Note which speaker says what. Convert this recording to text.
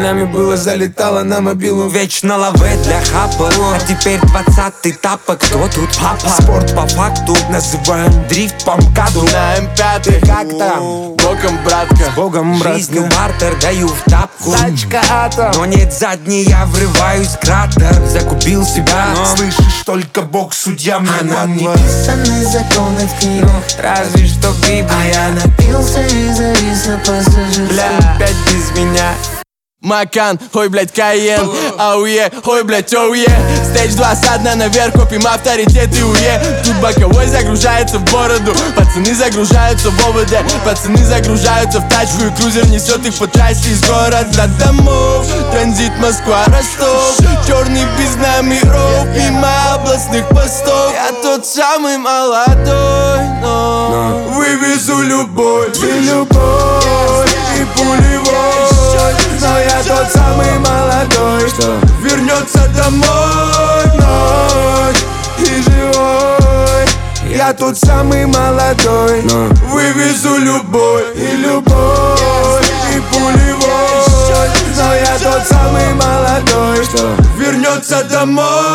Speaker 1: нами было, залетало на мобилу.
Speaker 2: Вечно лаве для хапа, а теперь 20-й тапок. Кто тут папа? Спорт по факту называем дрифт по МКАДу.
Speaker 1: На М5,
Speaker 2: Как там?
Speaker 1: боком, братка.
Speaker 2: Богом, жизнью бартер даю в тапку.
Speaker 1: Тачка атом.
Speaker 2: Но нет задней, я врываюсь в кратер. Загубил себя,
Speaker 1: Слышишь, только Бог судья мне
Speaker 2: Она
Speaker 1: на
Speaker 2: не
Speaker 1: глаз.
Speaker 3: Писаны законы в книгах,
Speaker 2: разве что
Speaker 3: а
Speaker 2: Библия.
Speaker 3: я напился и завис на пассажирском.
Speaker 2: Бля, опять без меня.
Speaker 1: Макан, ой, блядь, Кайен, ауе, ой, блядь, оуе. Стейдж 2 со дна наверх, копим авторитет и уе. Тут боковой загружается в бороду, пацаны загружаются в ОВД. Пацаны загружаются в тачку и крузер несет их по трассе из города домов. Транзит Москва, Ростов, черный без номеров, мимо областных постов. Я тот самый молодой, но вывезу любовь и любовь, и пулевой. Но я тот самый молодой, что вернется домой ночь и живой. Я тот самый молодой, но вывезу любовь и любовь, и пулевой. Но я тот самый молодой, что вернется домой